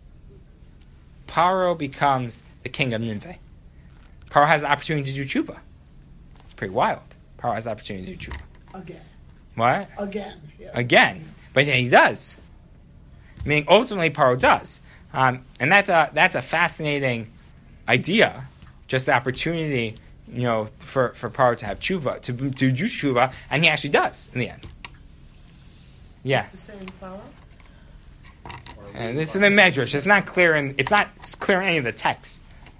Speaker 1: Paro becomes the king of Nineveh. Paro has the opportunity to do tshuva. It's pretty wild. Paro has the opportunity to do tshuva.
Speaker 6: Again.
Speaker 1: What?
Speaker 6: Again. Yeah.
Speaker 1: Again. But yeah, he does. Meaning, ultimately, Paro does. Um, and that's a that's a fascinating idea, just the opportunity, you know, for, for Paro to have tshuva, to, to do tshuva, and he actually does in the end. Yeah.
Speaker 7: It's the same Paro?
Speaker 1: And this is the medrash. It's not clear in it's not clear in any of the texts.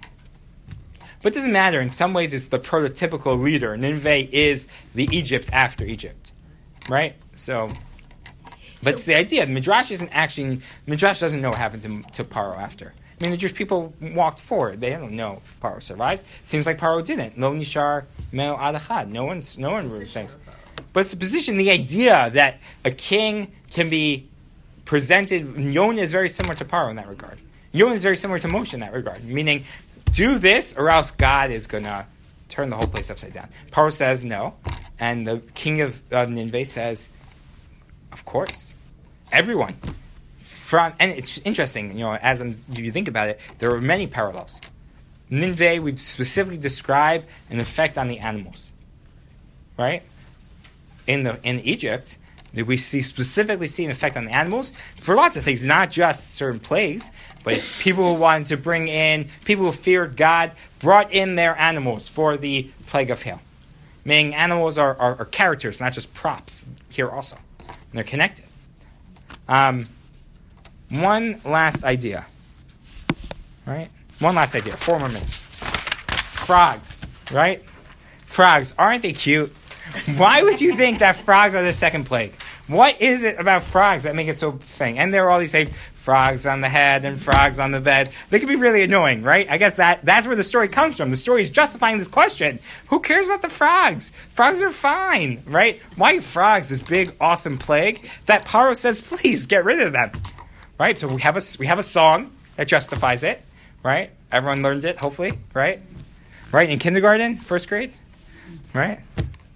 Speaker 1: But it doesn't matter. In some ways, it's the prototypical leader. Nineveh is the Egypt after Egypt, right? So, but it's the idea. The midrash isn't actually midrash doesn't know what happened to, to Paro after. I mean, the Jewish people walked forward. They don't know if Paro survived. It seems like Paro didn't. Lo nishar meo ad achad. No one's, no one really thinks. But it's the position, the idea that a king can be presented. Yonah is very similar to Paro in that regard. Yonah is very similar to Moshe in that regard. Meaning, do this or else God is going to turn the whole place upside down. Paro says no. And the king of uh, Nineveh says, of course. Everyone. From, and it's interesting, you know, as I'm, you think about it, there are many parallels. Nineveh would specifically describe an effect on the animals, right? In the in Egypt, we see specifically see an effect on the animals for lots of things, not just certain plagues, but people who wanted to bring in, people who feared God, brought in their animals for the plague of hail. Meaning animals are, are, are characters, not just props here also. And they're connected. Um... One last idea, right? One last idea. Four more minutes. Frogs, right? Frogs, aren't they cute? Why would you think that frogs are the second plague? What is it about frogs that make it so thing? And there are all these say frogs on the head and frogs on the bed. They can be really annoying, right? I guess that that's where the story comes from. The story is justifying this question. Who cares about the frogs? Frogs are fine, right? Why frogs, this big, awesome plague that Paro says, please get rid of them. Right, so we have a we have a song that justifies it, right? Everyone learned it, hopefully, right? Right in kindergarten, first grade, right?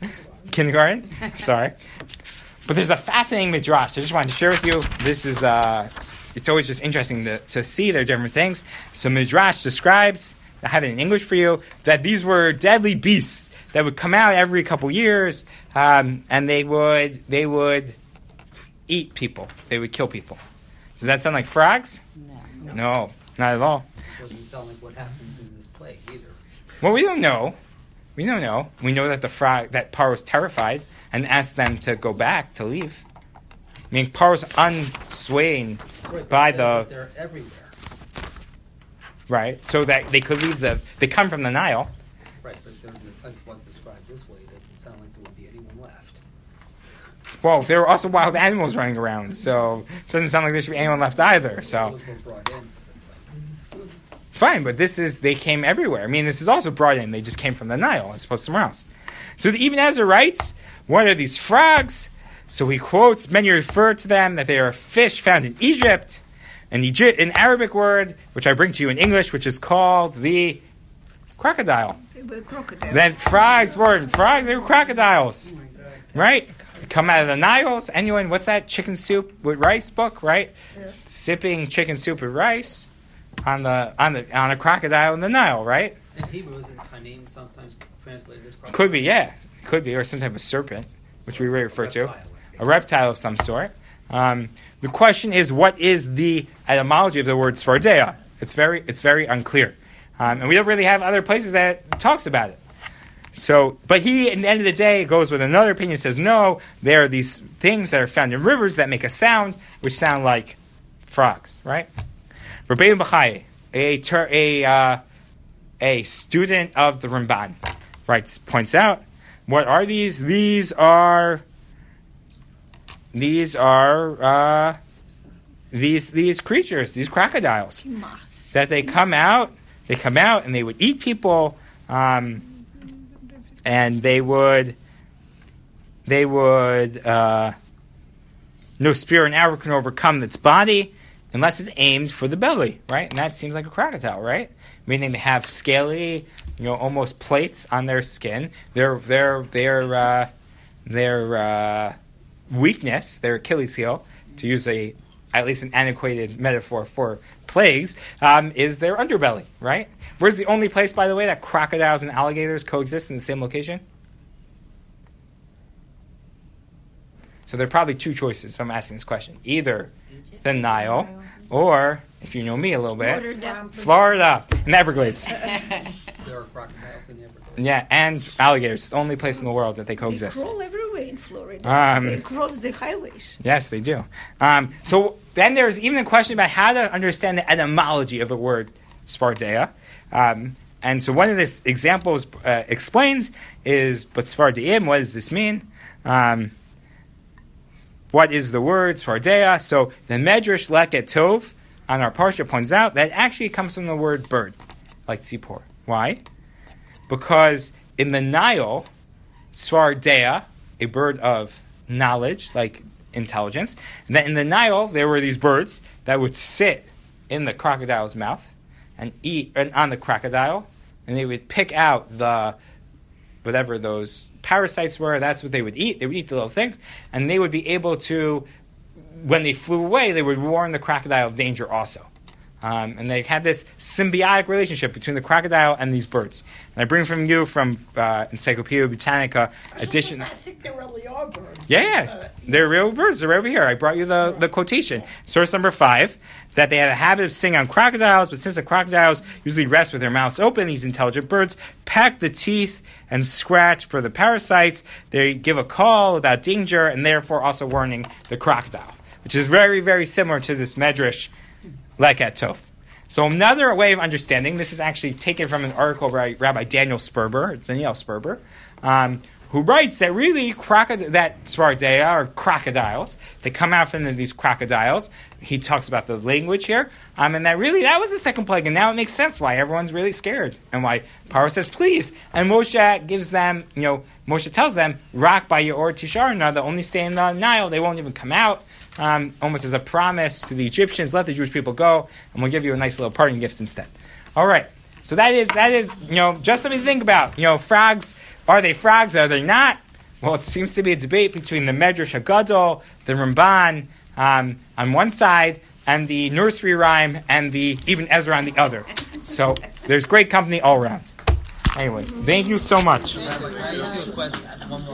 Speaker 1: kindergarten. Sorry. But there's a fascinating midrash. I just wanted to share with you. This is, uh, it's always just interesting to, to see their different things. So midrash describes, I have it in English for you, that these were deadly beasts that would come out every couple years, um, and they would they would eat people. They would kill people. Does that sound like frogs?
Speaker 5: No.
Speaker 1: No, not at all.
Speaker 2: It doesn't sound like what happens in this plague either.
Speaker 1: Well, we don't know. We don't know. We know that the frog, that Paro was terrified and asked them to go back, to leave. I mean, Paro's unswayed
Speaker 2: Right,
Speaker 1: by
Speaker 2: it says
Speaker 1: the
Speaker 2: that they're everywhere.
Speaker 1: right, so that they could leave the. They come from the Nile.
Speaker 2: Right, but they're, that's what described this way. It doesn't sound like there would be anyone left.
Speaker 1: Well, there were also wild animals running around, so it doesn't sound like there should be anyone left either. So
Speaker 2: Those were brought in for the plague.
Speaker 1: fine, but this is they came everywhere. I mean, this is also brought in. They just came from the Nile as opposed to somewhere else. So the Ibn Ezra writes, "What are these frogs?" So he quotes, many refer to them that they are fish found in Egypt, an, Egypt, an Arabic word, which I bring to you in English, which is called the crocodile.
Speaker 3: They were crocodiles.
Speaker 1: Then frogs were frogs, they were crocodiles. Right? Come out of the Niles. Anyone, what's that chicken soup with rice book, right?
Speaker 6: Yeah.
Speaker 1: Sipping chicken soup with rice on the on the on a crocodile in the Nile, right?
Speaker 2: In Hebrew, isn't Tanim sometimes translated as crocodile?
Speaker 1: Could be, yeah. Could be, or some type of serpent, which we really refer to.
Speaker 2: Reptile, I think.
Speaker 1: A reptile of some sort. Um, the question is, what is the etymology of the word Sfardea? It's very, it's very unclear, um, and we don't really have other places that talks about it. So, but he, at the end of the day, goes with another opinion. Says no, there are these things that are found in rivers that make a sound, which sound like frogs, right? Rabbeinu Bachai, a ter, a uh, a student of the Ramban, writes points out, what are these? These are. These are uh, these these creatures, these crocodiles, that they come out. They come out and they would eat people, um, and they would they would uh, no spear and arrow can overcome its body unless it's aimed for the belly, right? And that seems like a crocodile, right? Meaning they have scaly, you know, almost plates on their skin. They're they're they're uh, they're uh, weakness, their Achilles heel, to use a at least an antiquated metaphor for plagues, um, is their underbelly, right? Where's the only place, by the way, that crocodiles and alligators coexist in the same location? So there are probably two choices if I'm asking this question. Either the Nile, or, if you know me a little bit,
Speaker 3: Florida.
Speaker 1: Florida, and Everglades.
Speaker 2: There are crocodiles in Everglades.
Speaker 1: Yeah, and alligators. It's the only place in the world that they
Speaker 3: They
Speaker 1: coexist.
Speaker 3: crawl everywhere in Florida.
Speaker 1: Um,
Speaker 3: they cross the highways.
Speaker 1: Yes, they do. Um, so then there's even a question about how to understand the etymology of the word Sfardea. Um, and so one of the examples uh, explained is, but Sfardeim, what does this mean? Um, what is the word Sfardea? So the Medrash Leket Tov on our Parsha points out that it actually comes from the word bird, like tzipor. Why? Because in the Nile, Sfardea, a bird of knowledge, like intelligence, and then in the Nile there were these birds that would sit in the crocodile's mouth and eat and on the crocodile, and they would pick out the whatever those parasites were. That's what they would eat. They would eat the little thing, and they would be able to, when they flew away, they would warn the crocodile of danger also. Um, and they had this symbiotic relationship between the crocodile and these birds. And I bring from you from uh, Encyclopedia Britannica edition.
Speaker 6: I think they really are birds.
Speaker 1: Yeah, yeah.
Speaker 6: Uh,
Speaker 1: They're real birds. They're over here. I brought you the, the quotation. Source number five, that they had a habit of singing on crocodiles, but since the crocodiles usually rest with their mouths open, these intelligent birds pack the teeth and scratch for the parasites. They give a call about danger and therefore also warning the crocodile, which is very, very similar to this Medrash Leket Tov. So another way of understanding, this is actually taken from an article by Rabbi Daniel Sperber, Daniel Sperber, um, who writes that really crocod- that Sfardea are crocodiles. They come out from these crocodiles. He talks about the language here, um, and that really that was the second plague, and now it makes sense why everyone's really scared and why Paro says please. And Moshe gives them, you know, Moshe tells them, "Rock by your or Tisharna, they'll only stay in the Nile. They won't even come out." Um, almost as a promise to the Egyptians, let the Jewish people go, and we'll give you a nice little parting gift instead. All right. So that is that is you know just something to think about. You know, frogs, are they frogs? Are they not? Well, it seems to be a debate between the Medrash HaGadol, the Ramban um, on one side, and the nursery rhyme and the Ibn Ezra on the other. So there's great company all around. Anyways, thank you so much.